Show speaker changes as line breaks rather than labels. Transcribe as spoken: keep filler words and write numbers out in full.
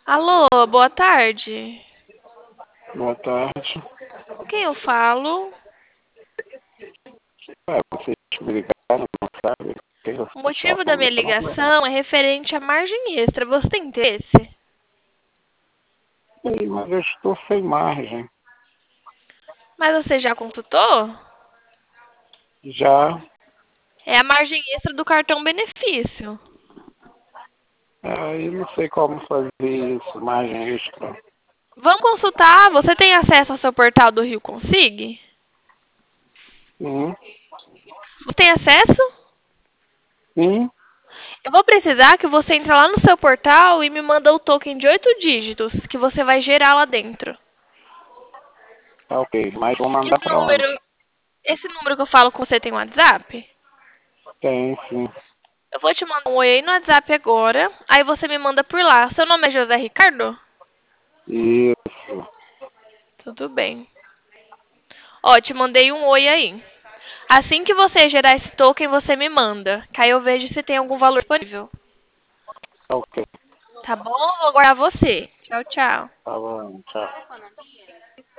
Alô, boa tarde.
Boa tarde.
Com quem eu falo?
É, vocês me ligaram, não sabe? Que eu
O
estava
motivo da minha
falando.
ligação é referente à margem extra. Você tem interesse?
Ei, mas eu estou sem margem.
Mas você já consultou?
Já,
É a margem extra do cartão benefício.
aí não sei como fazer isso, margem extra.
Vamos consultar. Você tem acesso ao seu portal do Rio Consig?
Sim,
Você tem acesso?
sim,
Eu vou precisar que você entre lá no seu portal e me manda o token de oito dígitos que você vai gerar lá dentro.
tá ok. Mas vou mandar
Esse
para onde?
número, esse número que eu falo com você tem WhatsApp?
Tem, sim.
Eu vou te mandar um oi aí no WhatsApp agora. Aí você me manda por lá. Seu nome é José Ricardo?
Isso.
Tudo bem. Ó, te mandei um oi aí. Assim que você gerar esse token, você me manda. Que aí eu vejo se tem algum valor disponível.
Tá ok.
Tá bom? Vou aguardar você. Tchau, tchau.
Tá bom, tchau.